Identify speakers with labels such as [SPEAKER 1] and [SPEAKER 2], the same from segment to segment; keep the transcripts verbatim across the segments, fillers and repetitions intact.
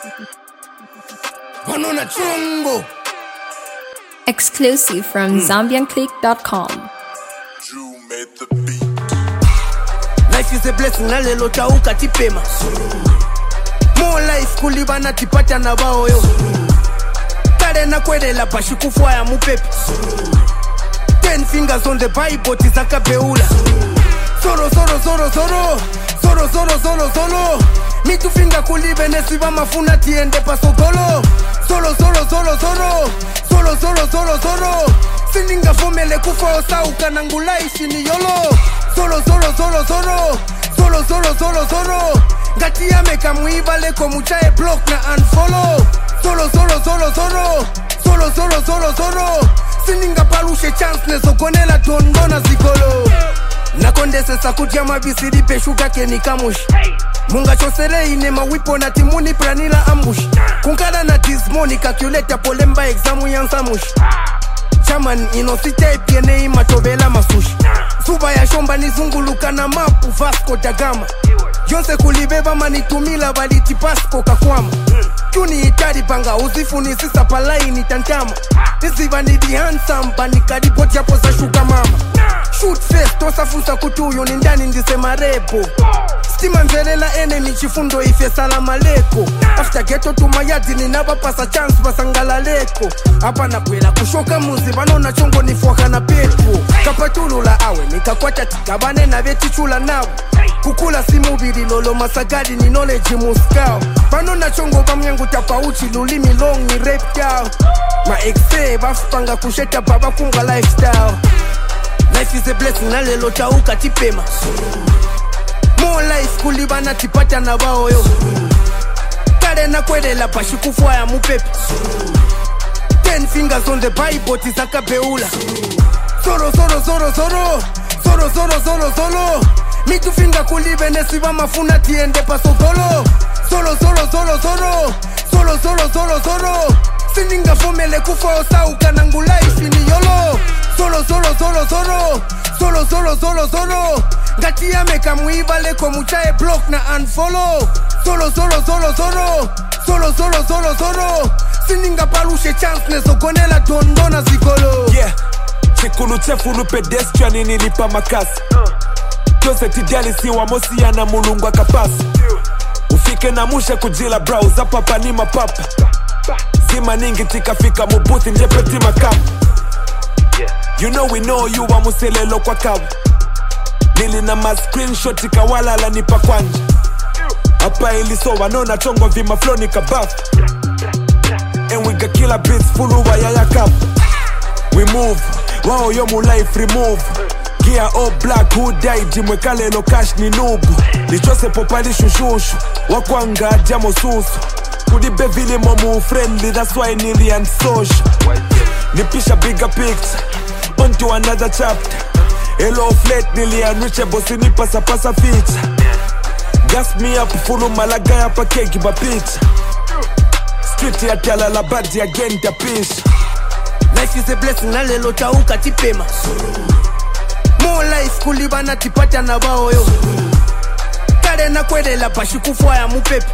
[SPEAKER 1] Banana chungo.
[SPEAKER 2] Exclusive from mm. zambian click dot com.
[SPEAKER 3] Drew made the beat.
[SPEAKER 1] Life is a blessing, na lelo chauka tipema. More life kulibana tipata na bao yo. Kare na kwede la pashi kufua ya mupepe. Ten fingers on the Bible tisaka beula. Soro soro soro soro. Soro soro soro soro. Mitu finga kulibe nesiba mafuna tiende paso golo. Solo solo solo solo. Solo solo solo solo. Sininga fomele kufa osauka nangula ishini yolo. Solo solo solo solo. Solo solo solo solo. Gati ya meka muiba leko muchae block na unfollow. Solo solo solo solo. Solo solo solo solo. Sininga palushe chance neso konela tondona zikolo. Nakondese sakutia mabisiri peshuka keni kamushi. Munga chosere ine mawipo na timuni pranila ambush. Kunkada na dismoni calculator polemba examu yansamush. Chaman inosite piene imatobela masushi. Suba ya shomba nizunguluka na mapu Vasco da Gama. Yonse kulibeba manitumila baliti pasko kakwama. Chuni itari panga uzifu ni sisa palai ni tantama. Nisiva ni di handsome bani kadipoti hapo za shuka mama. Shoot face tosa fusa kutuyo ni ndani ndisema repo. Stima mzelela enemy chifundo ife salama leko. After ghetto to mayadi ni naba pasa chance basangala leko. Hapa na kwela kushoka muzi banona chongo ni fuaka na pepo. Kapatulula awe nikakwata tikabane na veti chula nawe. Kukula simu biri lolo masagadi ni knowledge muskao. Banona chongo bamyangu tapa uchi lulimi long ni rape cow. Ma exe bafupanga kusheta baba kunga lifestyle. Life is a blessing na lelo chauka tipema. More life kulibana tipata na bao yo. Kare na kwede la pashi kufua ya mupepe. Ten fingers on the Bible tisaka beula. Soro soro soro soro. Soro soro soro soro. Mitu finga kulibe nesiba mafuna tiende paso golo. Solo solo solo solo. Solo solo solo solo. Sininga fomele kufa osauka nangula ishini yolo. Solo solo solo solo. Solo solo solo solo. Gati ya meka muiba leko muchae block na unfollow. Solo solo solo solo. Solo solo solo solo. Sininga palushe chance neso konela tondona zikolo.
[SPEAKER 4] Yeah. Chikulu chefulu pedestrian inilipa makasi. Jose tijali siwa mosi ya na mulungwa kapasi. Ufike na mushe kujila browser papa ni mapapa. Zima ningi tikafika mubuti njepeti makapu. You know we know you wa muselelo kwa kawu. Nili na ma screenshot ikawala la nipa kwanja. Hapa iliso wanona chongo vima flow ni kabafu. And we got killer beats full uwa ya ya kapu. We move, wow yo mu life remove. Gear all black who died jimwe kale lo cash ni nubu. Lichose popali shushushu, wakwanga jamo susu. Kudibe vile momu friendly, that's why nili and social. Nipisha bigger picture, on to another chapter. Hello flat nili unreachable, sinipa sa pasa feature. Gas me up, fulu malaga ya pa kegi ba pitch. Street ya tala la badi again ta pish.
[SPEAKER 1] Life is a blessing na lelo chauka tipema. More life kulibana tipata na bao yo. Kare na kwede la pashi kufua ya mupepe.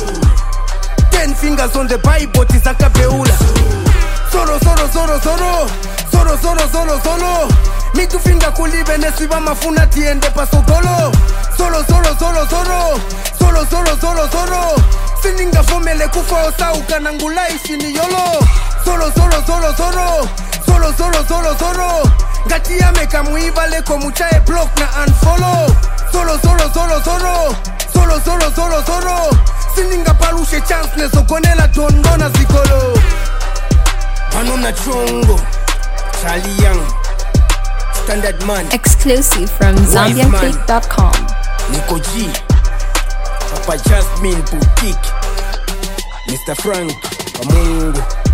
[SPEAKER 1] Ten fingers on the Bible tisaka beula. Soro soro soro soro. Soro soro soro soro. Mitu finga kulibe nesiba mafuna tiende paso golo. Solo solo solo solo. Solo solo solo solo. Sininga fomele kufa osauka nangula ishini yolo. Solo solo solo solo. Solo solo solo solo. Gati ya meka muiba leko muchae block na unfollow. Solo solo solo solo. Solo solo solo solo. Sininga palushe chance neso konela tondona zikolo. Banana chungo. Charlie Young. Standard man.
[SPEAKER 2] Exclusive from zambian click dot com.
[SPEAKER 1] Nico G. Papa Jasmine Boutique. Mister Frank Pamungu.